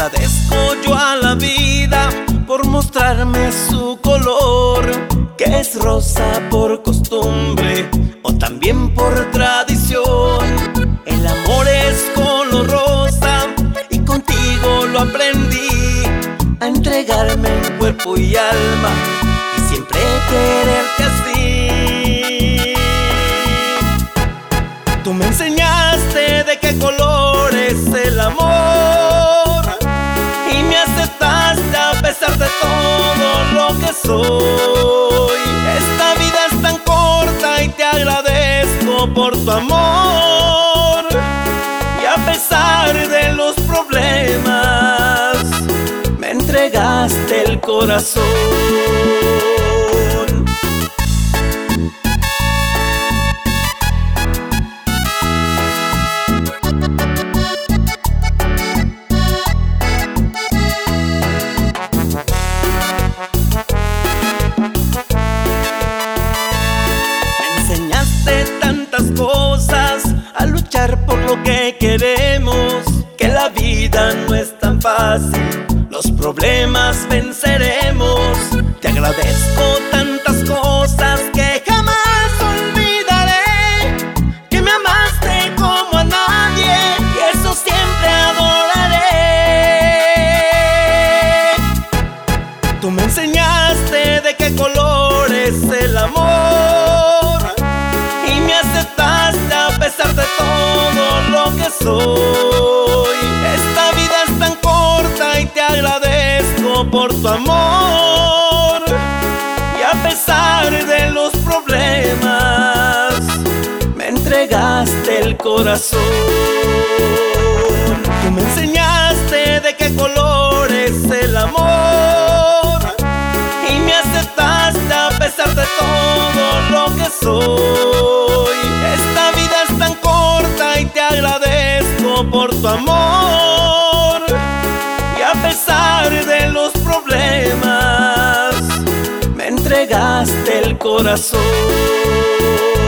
agradezco yo a la vida por mostrarme su color, que es rosa por costumbre o también por tradición. El amor es color rosa y contigo lo aprendí, a entregarme en cuerpo y alma y siempre quererte así. Tú me enseñaste de qué color es el amor y me aceptaste a pesar de todo lo que soy. Esta vida es tan corta y te agradezco por tu amor, y a pesar de los problemas me entregaste el corazón. Tantas cosas, a luchar por lo que queremos, que la vida no es tan fácil, los problemas venceremos. Te agradezco tantas cosas que jamás olvidaré, que me amaste como a nadie y eso siempre adoraré. Tú me enseñaste de qué color es el amor y me aceptaste a pesar de todo lo que soy. Esta vida es tan corta y te agradezco por tu amor, y a pesar de los problemas me entregaste el corazón. Tú me enseñaste de qué color es el amor y me aceptaste a pesar de todo lo que soy. Esta vida es tan corta y te agradezco por tu amor, y a pesar de los problemas me entregaste el corazón.